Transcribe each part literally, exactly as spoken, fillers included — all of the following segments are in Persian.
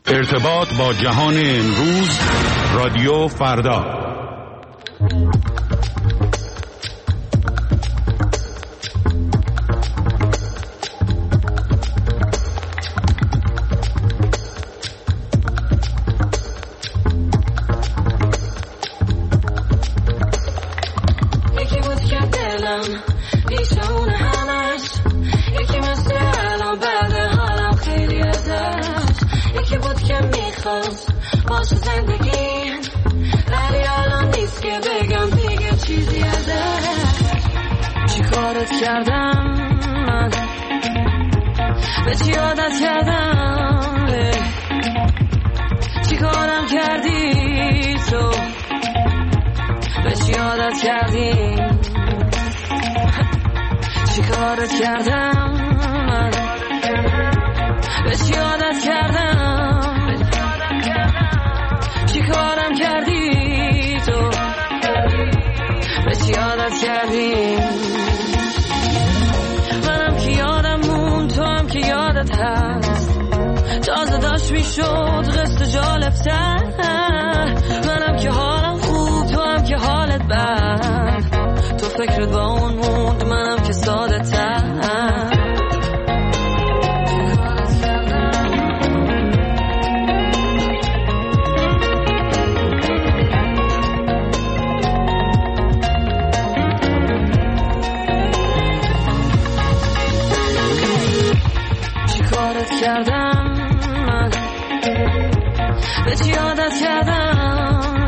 ارتباط با جهان امروز، رادیو فردا. یکی بود که دلم بیشون همش، یکی مثل الان بعد حالم خیلی ازش، یکی بود که میخواست باشه زندگیم، ولی الان نیست که بگم دیگه چیزی ازش. چی کارت کردم من، به چی عادت کردم، چی کارم کردی تو، به چی عادت کردی، چی کارت کردم من، به چی عادت کردم، چی کارم کردی تو، به چی عادت کردی. منم که یادم مون، تو هم که یادت هست، تازه داشت میشد قصد جالبتر. منم که حالم خوب، تو هم که حالت بد، تو فکرت با اون موند، منم که ساده تر. کردم من، به چی عادت کردم،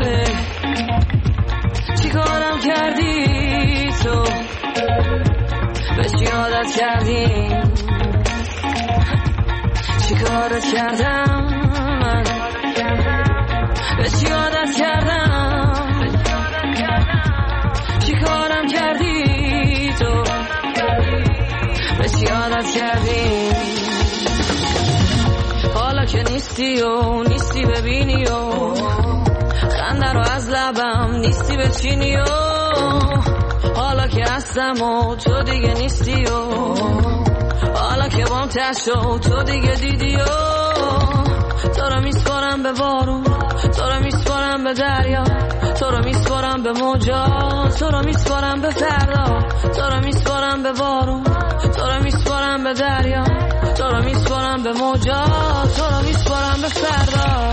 چی کارم کردی تو، به چی عادت کردی، چی کارت کردم من، به چی عادت کردم، چی کارم کردی تو، به چی عادت کردی. حالا که نیستی و نیستی ببینی و خنده رو از لبم نیستی بچینی و حالا که هستم و تو دیگه نیستی و حالا که بام تشو تو دیگه دیدی و تو رو میسپارم به بارون، تو رو میسپارم به دریا، تو رو میسپارم به موجا، تو رو میسپارم به فردا، تو رو میسپارم به بارون، تو رو میسپارم به دریا، تو رو میسپارم به موجا، تو رو میسپارم به فردا.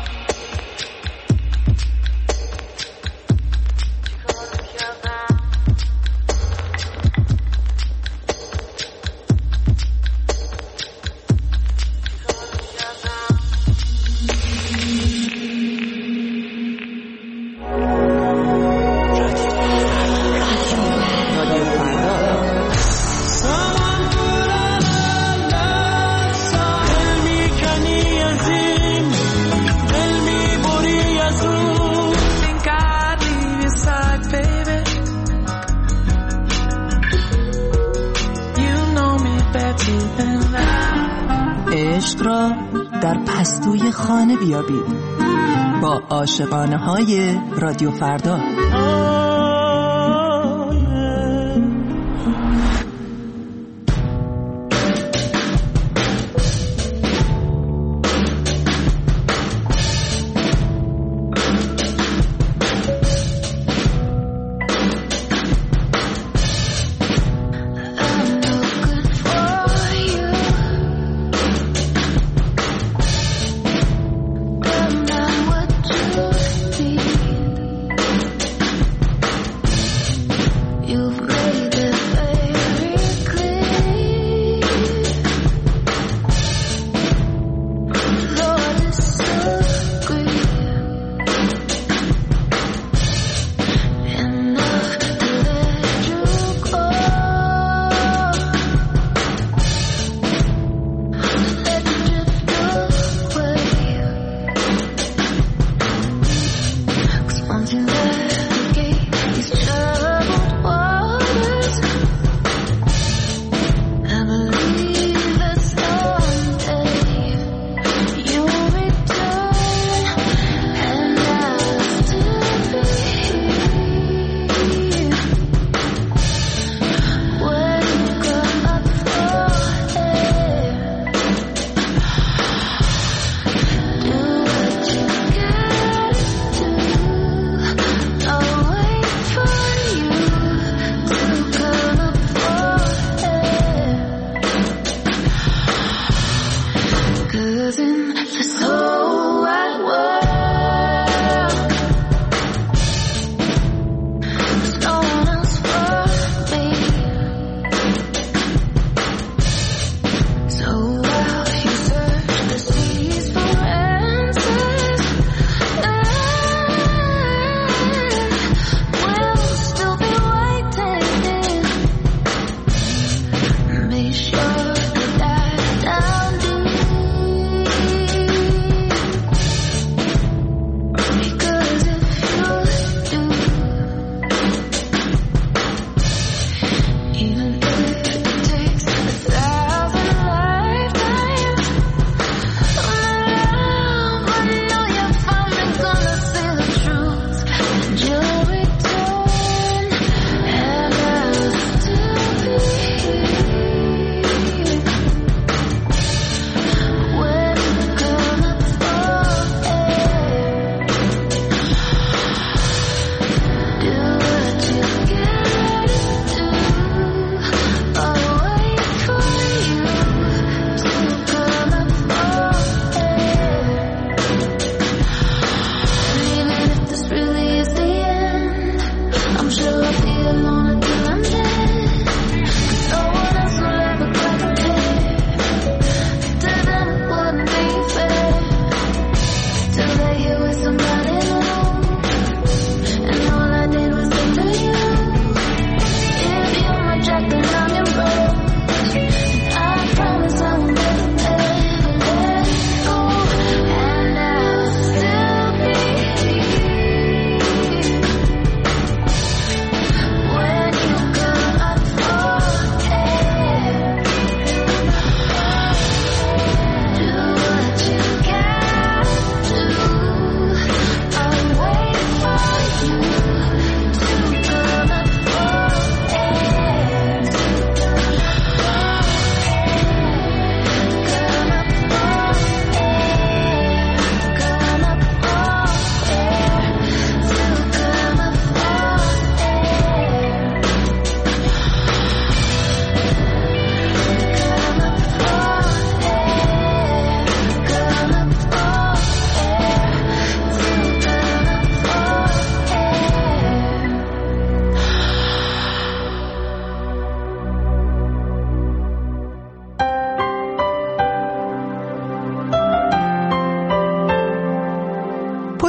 عشق را در پستوی خانه بیابید با عاشقانه های رادیو فردا.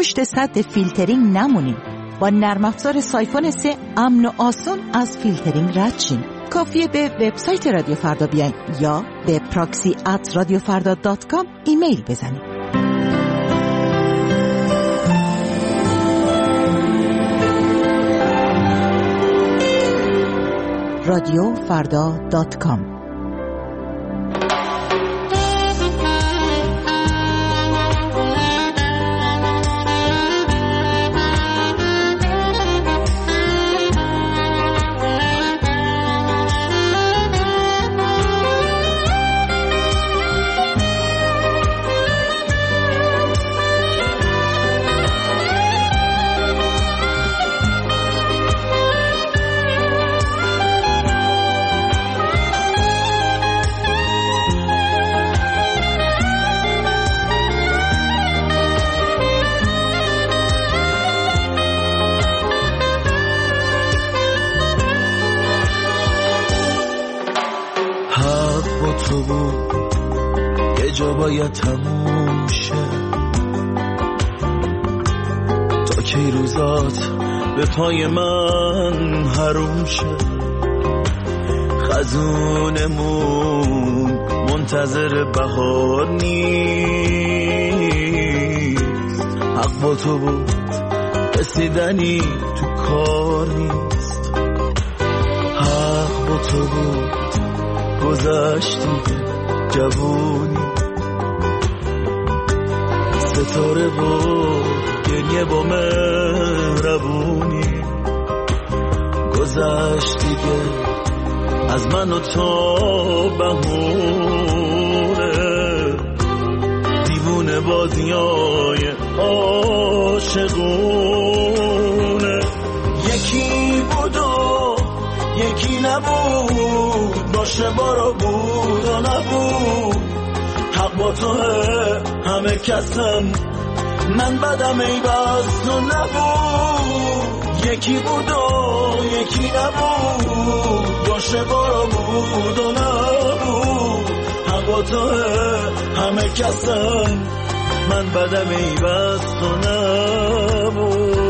پشت سد فیلترینگ نمونین. با نرم افزار سایفون سه امن و آسون از فیلترینگ رد شین. کافیه به وبسایت رادیو فردا بیاین یا به پراکسی ات رادیو فردا دات کام ایمیل بزنید. رادیو فردا دات کام. تو بود یه جا باید تموم شه، تا کی روزات به پای من حروم شه. خزونمون منتظر بهار نیست، حق با تو بود رسیدنی تو کار نیست. حق با تو بود گذشتی جوونی، ستاره بود گریه با مهربونی. گذشتی که از من و تو بهونه، دیوونه بازیای عاشقونه. یکی بود و یکی نبود، باشه بارا بود و نبود. حق با توه همه کسم، من بدم ای بس تو نبود. یکی بود و یکی نبود، باشه بارا بود و نبود. حق با توه همه کسم، من بدم ای بس تو نبود.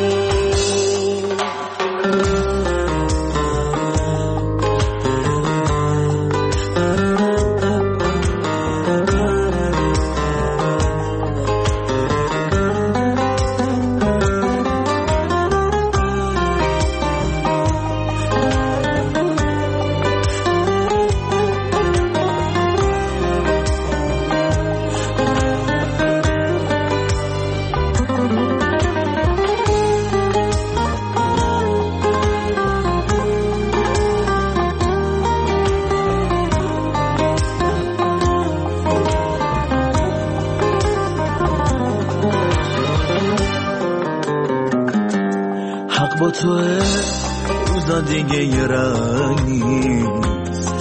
با توه روزا دیگه یه رنگ نیست،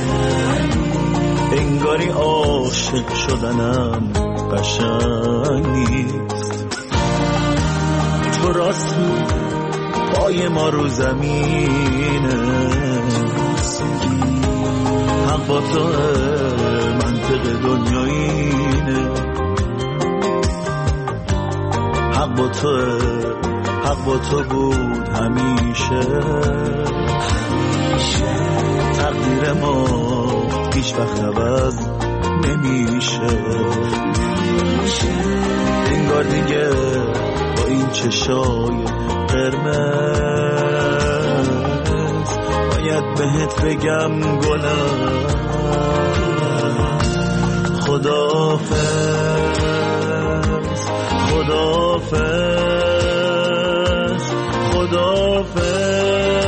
انگاری عاشق شدنم قشنگ نیست. تو راست پای ما رو زمینه، حق با توه منطق دنیا اینه. حق با توه، حق با تو بود همیشه. تقدیر ما هیچ وقت عوض نمیشه. انگار دیگه با این چشای قرمز باید بهت بگم گلم خداحافظ، خداحافظ، خداحافظ.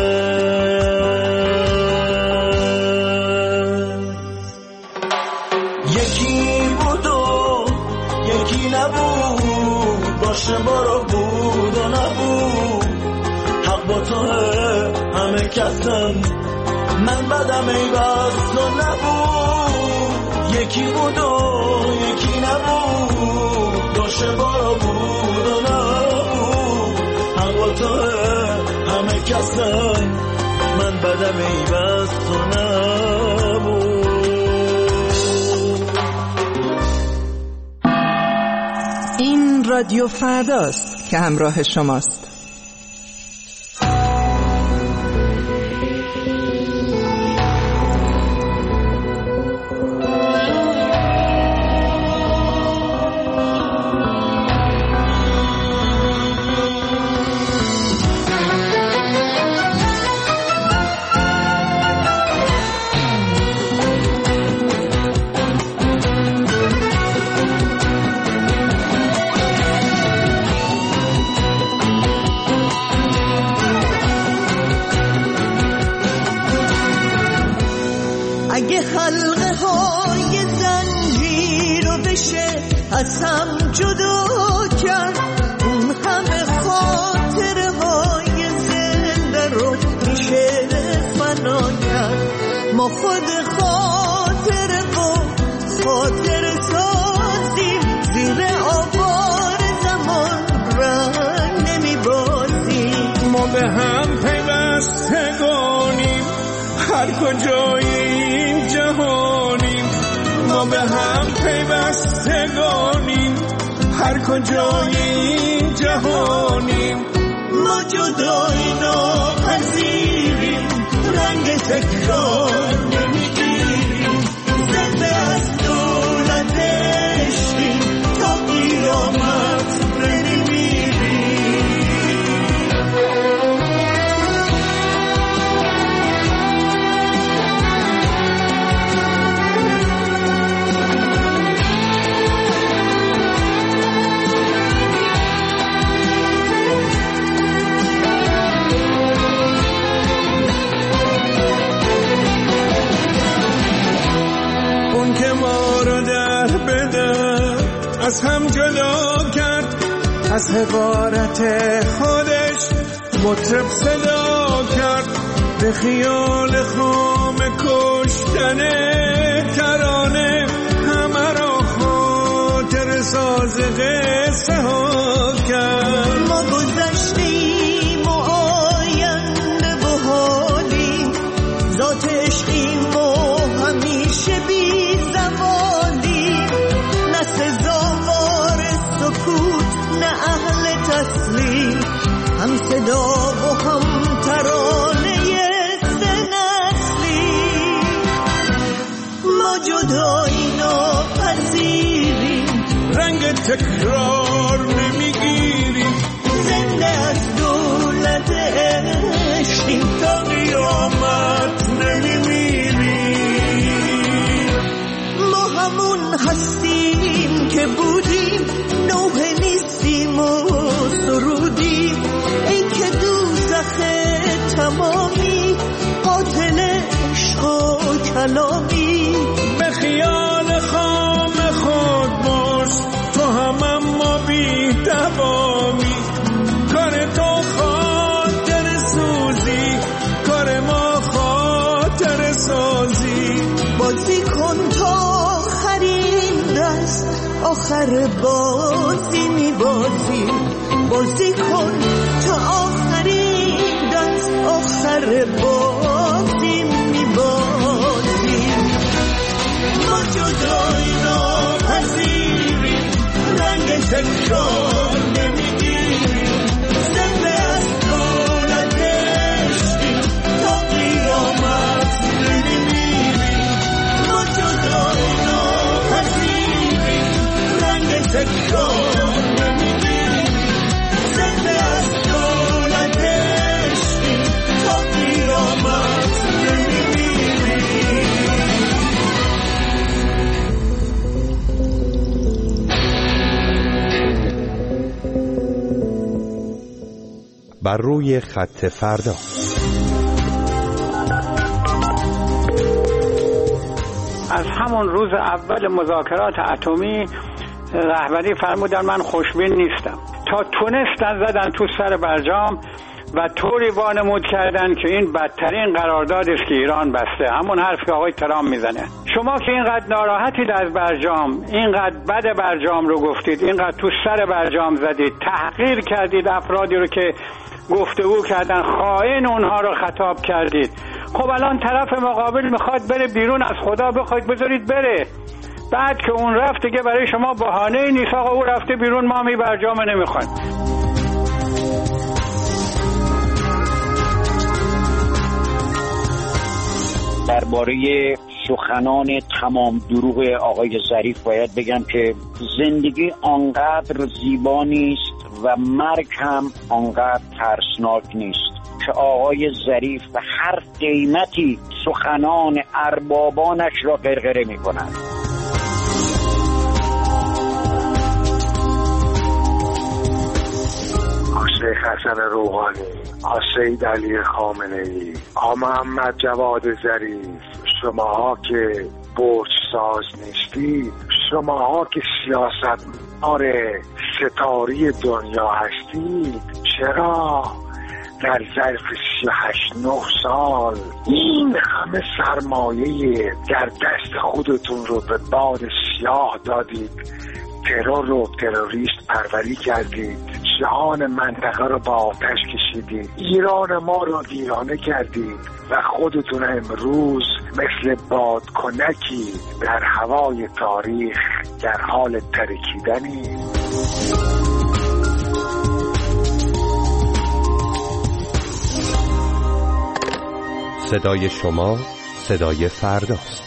یکی بود و یکی نبود، باشه بارا بود و نبود. حق با تو همه کسم، من بدم ای بس تو نبود. یکی بود و یکی نبود، باشه بارا بود و نبود. حق با تو همه کسم، من بدم ای بس تو نبود. این این رادیو فرداست که همراه شماست. اگه حلقه های زنجیر رو بشه از هم جدا کرد، اون همه خاطره های زنده رو میشه فنا کرد. ما خود خاطره و خاطر سازیم، زیر آوار زمان رنگ نمیبازیم. ما به هم پیوستگانیم، هر کجای این جهانیم. ما به هم پیوستگانیم، هر کجای این جهانیم. ما جدایی ناپذیریم، رنگ تکرار نمیگیریم. زنده از دولت عشقیم، تا قیامت نمیمیریم. از هم جدا کرد، از حقارت خودش مطرب صدا کرد. به خیال خام کشتن ترانه همه را خاطر ساز قصه ها کرد. ما گذشتیم و آینده و حالیم، ذات عشقیم و همیشه بی زوالیم. نه سزاوار سکوت نه اهل تسلیم، هم صدا و هم ترانه سه نسلیم. ما جدایی ناپذیریم، رنگ تکرار نمیگیریم. زنده از دولت عشقیم، تا قیامت نمیمیریم. ما همون هستیم که بودیم، نوحه نیستیم و سرودیم. ای که دوزخ تمامی، قاتل عشق و کلامی. به خیال خام خود باش، تو هم اما بی دوامی. کار تو خاطر سوزی، کار ما خاطر سازی. بازی کن تا آخرین دست، آخر بازی میبازی. بازی کن تا آخرین دست، آخر بازی میبازی. ما جدایی ناپذیریم، رنگ تکرار نمیگیریم. زنده از دولت عشقیم، تا قیامت نمیمیریم. ما جدایی ناپذیریم، رنگ تکرار نمیگیریم. زنده از دولت عشقیم، تا قیامت نمیمیریم. بر روی خط فردا. از همون روز اول مذاکرات اتمی رهبری فرمودن من خوشبین نیستم. تا تونستن زدن تو سر برجام و طوری وانمود کردن که این بدترین قرارداد است که ایران بسته. همون حرف که آقای ترامپ میزنه. شما که اینقدر ناراحتید از برجام، اینقدر بد برجام رو گفتید، اینقدر تو سر برجام زدید، تحقیر کردید افرادی رو که گفتگو کردن، خائن اونها رو خطاب کردید. خب الان طرف مقابل میخواد بره بیرون، از خدا بخواید بذارید بره. بعد که اون رفت دیگه برای شما بهانه نیست آقا او رفته بیرون ما می برجام نمیخوایم. درباره سخنان تمام دروغ آقای ظریف باید بگم که زندگی آنقدر زیبا نیست و مرگ هم آنقدر ترسناک نیست که آقای ظریف به هر قیمتی سخنان اربابانش را غرغره می کند. شیخ حسن روحانی، سید علی خامنه‌ای، آقا محمد جواد ظریف، شماها که برج ساز نیستید، شماها که سیاست آره ستاری دنیا هستید، چرا در ظرف سی و هشت نه سال این همه سرمایه در دست خودتون رو به باد سیاه دادید، ترور رو تروریست پروری کردید، جهان منطقه رو با آتش کشیدید، ایران ما رو ویرانه کردید و خودتون امروز مثل بادکنکی در هوای تاریخ در حال ترکیدنی. صدای شما صدای فرداست.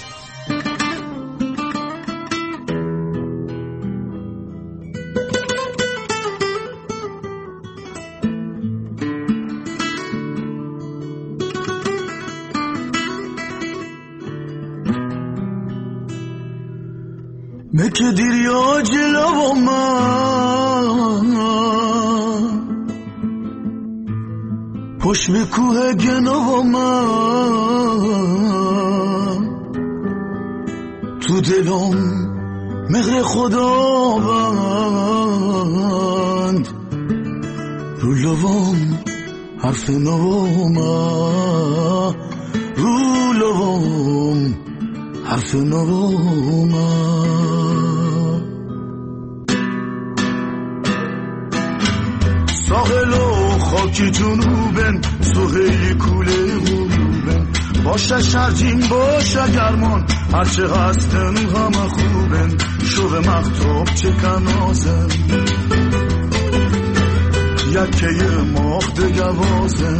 مکه دیریا جلو من پشت به کوه گنو من تو دلم مهر خدا بند رو لبام حرف نو من رو لبام حرف نو من ساحل و خاک جنوبن سهیل کوله غروبن باشه شرجین باشه گرمان هرچه هستن همه خوبن شو به مختوب چه کنازن یکه ماه دگوازن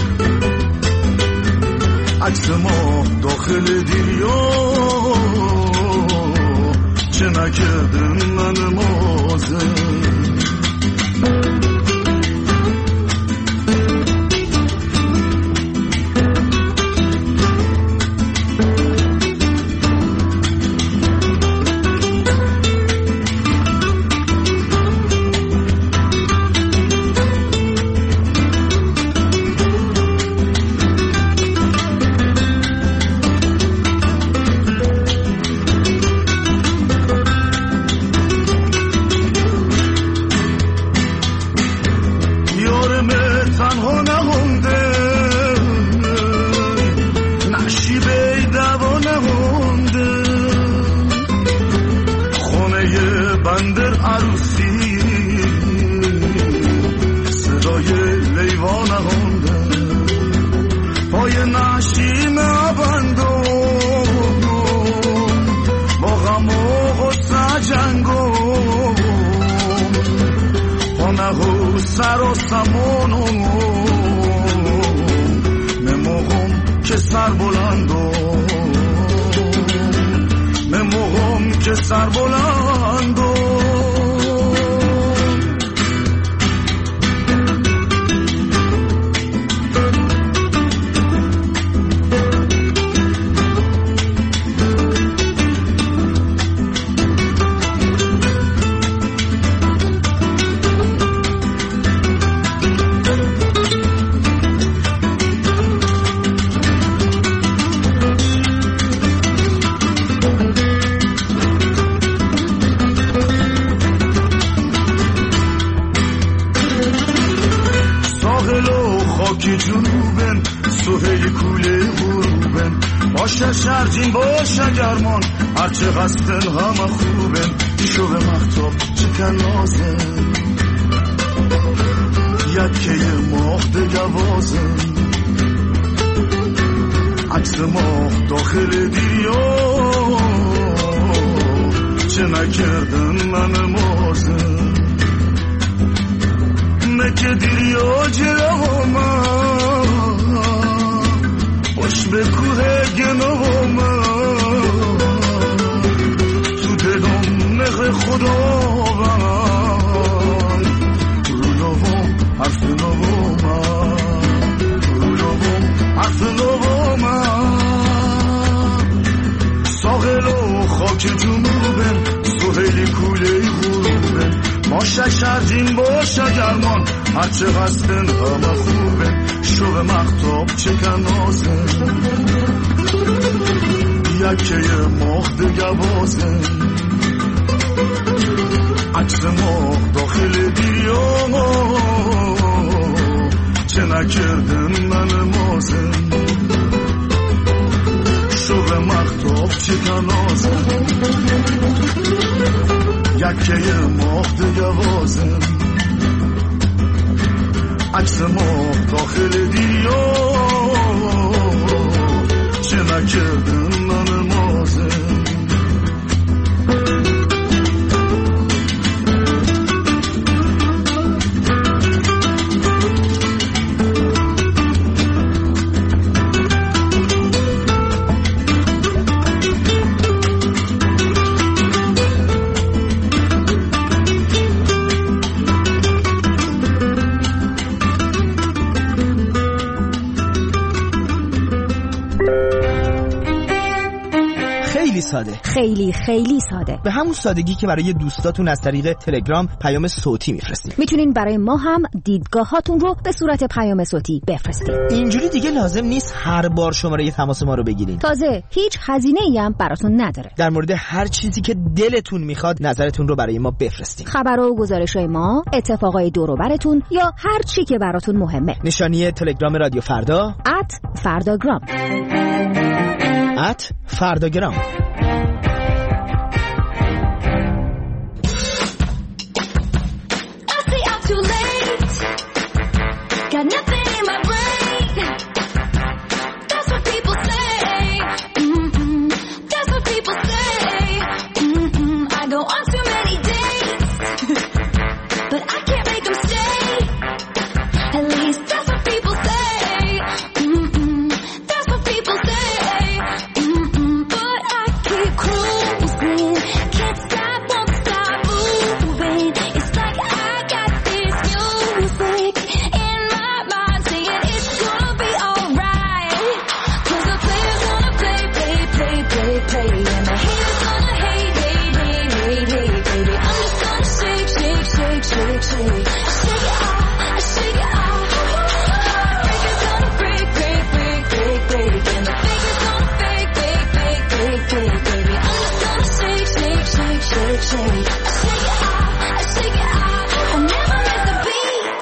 عکس ما داخل دریا چه نکردن من مازن سر و سمانو مموغم که سر بلندو مموغم که سر بلندو باشه شرجین باشه گرمان هرچه هستن همه خوبن شو به مختاب چکن نازن یکه ماه دگوازن عکس ماه داخل دریا چه نکردن من مازم نکه دیریا جلو من باش به کوه گناه من تو دلم نخ خدا بند رو نوام حرف نوام رو نوام حرف نوام ساغل و خاک جنوبم سهیلی کوله غروبم ما ششردین باش اگرمان هرچه هستن همه خوبه شوق مختاب چکن نازن یکه ماه دگه بازن عکس ماه داخل دریا چه نکردن من مازن شوق مختاب چکن نازن یکه ماه دگه بازن عکس ماه داخل دریا چه نکردن من مازن ساده. خیلی خیلی ساده. به همون سادگی که برای دوستاتون از طریق تلگرام پیام صوتی میفرستید. میتونین برای ما هم دیدگاهاتون رو به صورت پیام صوتی بفرستید. اینجوری دیگه لازم نیست هر بار شماره تماس ما رو بگیرین. تازه هیچ هزینه‌ای هم براتون نداره. در مورد هر چیزی که دلتون میخواد نظرتون رو برای ما بفرستید. خبر و گزارش‌های ما، اتفاقای دور و براتون یا هر چی که براتون مهمه. نشانی تلگرام رادیو فردا ات فرداگرام ات فرداگرام. Got nothing in my brain. That's what people say. Mm-mm. That's what people say. Mm-mm. I go on too many dates, but I can't make them stay. At least that's what people say. Mm-mm. That's what people say. Mm-mm. But I keep cruising, can't stop, won't stop moving. It's like I got this music in my mind saying it's gonna be alright. 'Cause the players gonna play, play, play, play, play, and the haters gonna hate, hate, hate, hate, hate, baby. I'm just gonna shake, shake, shake, shake, shake, shake it off, shake it off. Heartbreakers gonna break, break, break, break, break, and the fakers gonna fake, fake, fake, fake, fake, baby. I'm just gonna shake, shake, shake, shake, shake, shake it off, shake it off. I never miss a beat.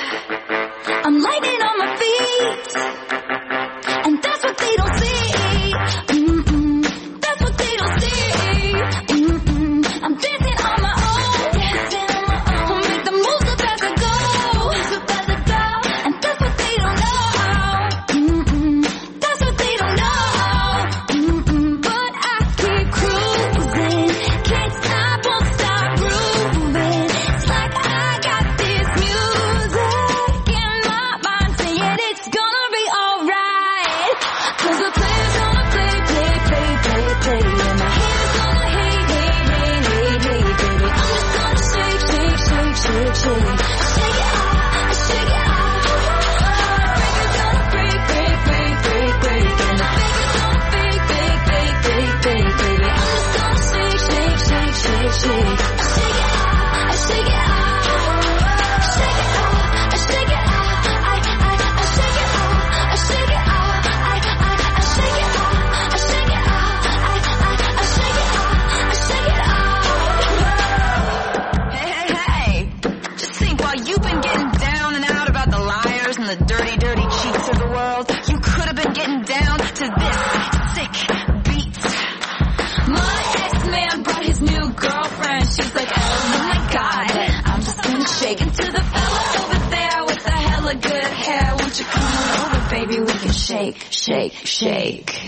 I'm lightning on my feet, and that's what they don't see. Mm-mm. That's what they don't see. Mm-mm. I'm dancing on my own, dancing on my own. Make the moves up as I go, moves up as I go, and that's what they don't know. Mm-mm. That's what they don't know. Mm-mm. But I keep cruising, can't stop, won't stop grooving. It's like I got this music in my mind saying it's gonna be alright. 'Cause the players gonna play, play, play, play, play, and the haters gonna hate, hate, hate, hate, hate, baby. I'm just gonna shake, shake, shake, shake, shake, shake it off, shake it off. Heartbreakers gonna break, break, break, break, break, and the fakers gonna fake, fake, fake, fake, fake, baby. I'm just gonna shake, shake, shake, shake, shake, shake it off, shake it off, shake it off, shake it off. I, I, I shake it off, I shake it off. I, I, I shake it off, I shake it off. I, I, I shake it off, I shake it off. Hey, hey, hey! Just think, while you've been getting down and out about the liars and the dirty, dirty cheats of the world, you could have been getting down to this sick beat. My ex-man brought his new girlfriend. She's like, oh my god, I'm just gonna shake into the fella over there with the hella good hair. Won't you come on over, baby? We can shake, shake, shake.